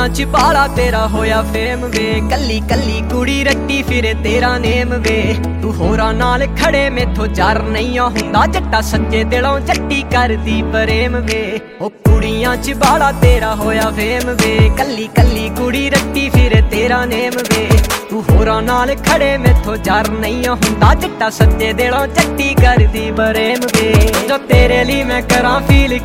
ਕੁੜੀਆਂ ਚ ਬਾਲਾ ਤੇਰਾ ਹੋਇਆ ਫੇਮ ਵੇ, ਕੱਲੀ ਕੱਲੀ ਕੁੜੀ ਰੱਟੀ ਫਿਰੇ ਤੇਰਾ ਨੇਮ ਵੇ। ਤੂੰ ਹੋਰਾਂ ਨਾਲ ਖੜੇ ਮੈਥੋਂ ਜਰ ਨਹੀਂ ਹੁੰਦਾ, ਜੱਟਾ ਸੱਚੇ ਦਿਲੋਂ ਜੱਟੀ ਕਰਦੀ ਪ੍ਰੇਮ ਵੇ। ਉਹ ਕੁੜੀਆਂ ਚ ਬਾਲਾ ਤੇਰਾ ਹੋਇਆ ਫੇਮ ਵੇ, ਕੱਲੀ ਕੱਲੀ ਕੁੜੀ ਰੱਟੀ ਫਿਰੇ ਤੇਰਾ ਨੇਮ ਵੇ। ਤੂੰ ਹੋਰਾਂ ਨਾਲ ਖੜੇ ਮੈਥੋਂ ਜਰ ਨਹੀਂ ਹੁੰਦਾ, ਜੱਟਾ ਸੱਚੇ ਦਿਲੋਂ ਜੱਟੀ ਕਰਦੀ ਪ੍ਰੇਮ ਵੇ। ਜੋ ਤੇਰੇ ਲਈ ਮੈਂ ਕਰਾਂ ਫੀਲ